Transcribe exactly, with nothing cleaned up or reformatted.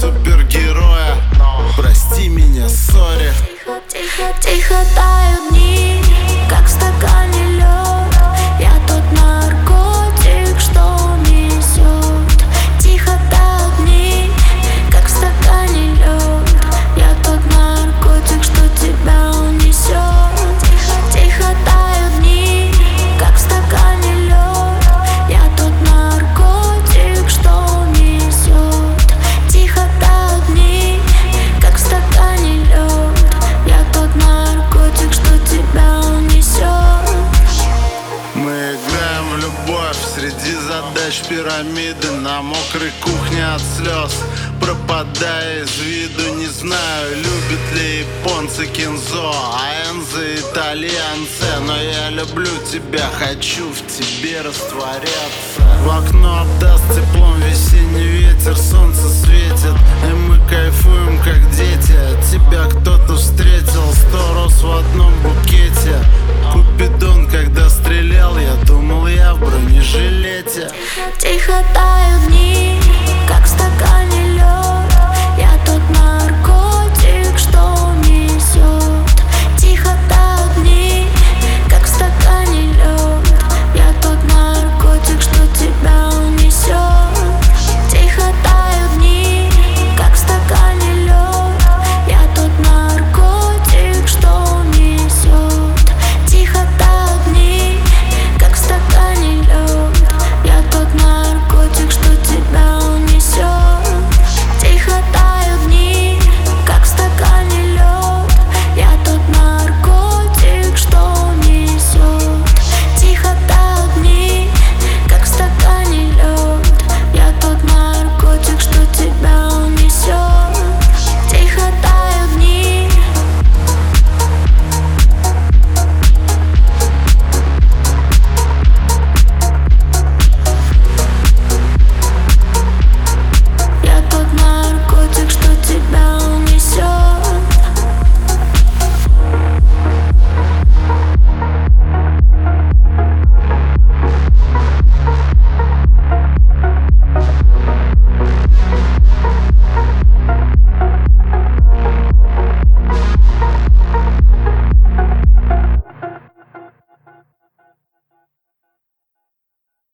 супергероя. Прости меня, сори. Тихо, тихо, тихо тают дни, как в стакане лед. Я тот наркотик, что несет. Тихо тают дни, как в стакане лед. Я тот наркотик, что тебя унесет. Тихо, тихо тают дни, как в стакане лед. Я тот наркотик, что несет. Тихо тают дни, как в стакане лед. Я тот наркотик, что тебя унесет. Мы играем в любовь среди задач пирамиды, на мокрой кухне от слез, пропадая из виду. Не знаю, любят ли японцы кинзо, а энзы итальянцы, но я люблю тебя, хочу в тебе растворяться. В окно обдаст теплом весенний ветер, солнце светит, и мы кайфуем как дети. Тебя кто-то встретил, сто роз в одном букете. Купидон, когда стрелял, я